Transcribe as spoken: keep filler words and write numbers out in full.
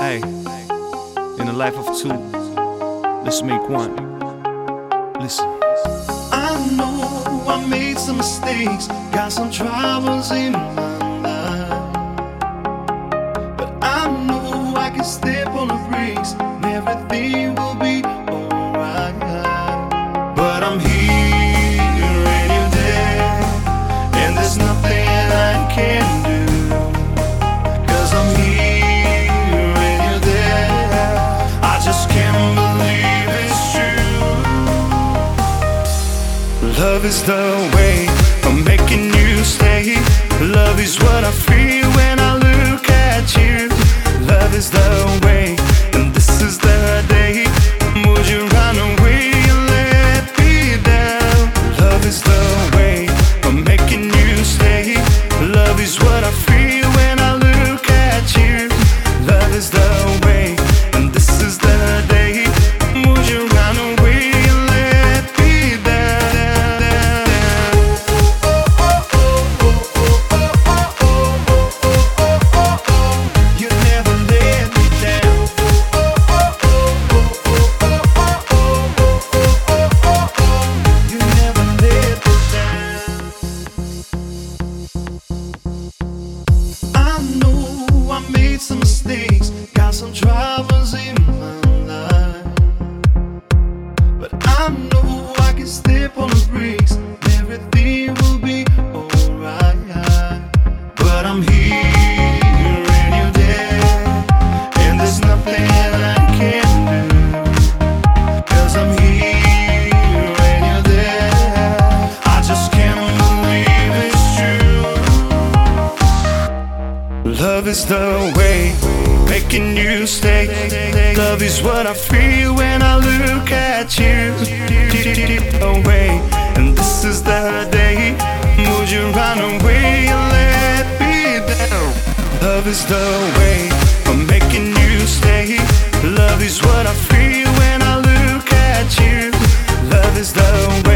Hey, in a life of two, let's make one. Listen. I know I made some mistakes, got some troubles in my life, but I know I can step on the brakes and everything will be alright. But I'm here and you're there, and there's nothing I can do, 'cause I'm here and you're there. I just can't believe it's true. Love is the way I'm making you stay. Love is what I feel when I look at you. Love is the way, and this is the day. Would you run away and let me down? Love is the way I'm making you stay. Love is what I feel when I look at you. Love is the way, and this is the day. Would you run away and let me down? You never let me down. You never let me down. I know I made some mistakes, got some troubles in my life, but I know I can step on the brakes and everything will be alright. But I'm here and you're there, and there's nothing I can do, 'cause I'm here and you're there. I just can't believe it's true. Love is the way, making you stay. Love is what I feel when I look at you. Away, and this is the day. Would you run away and let me down? Love is the way I'm making you stay. Love is what I feel when I look at you. Love is the way.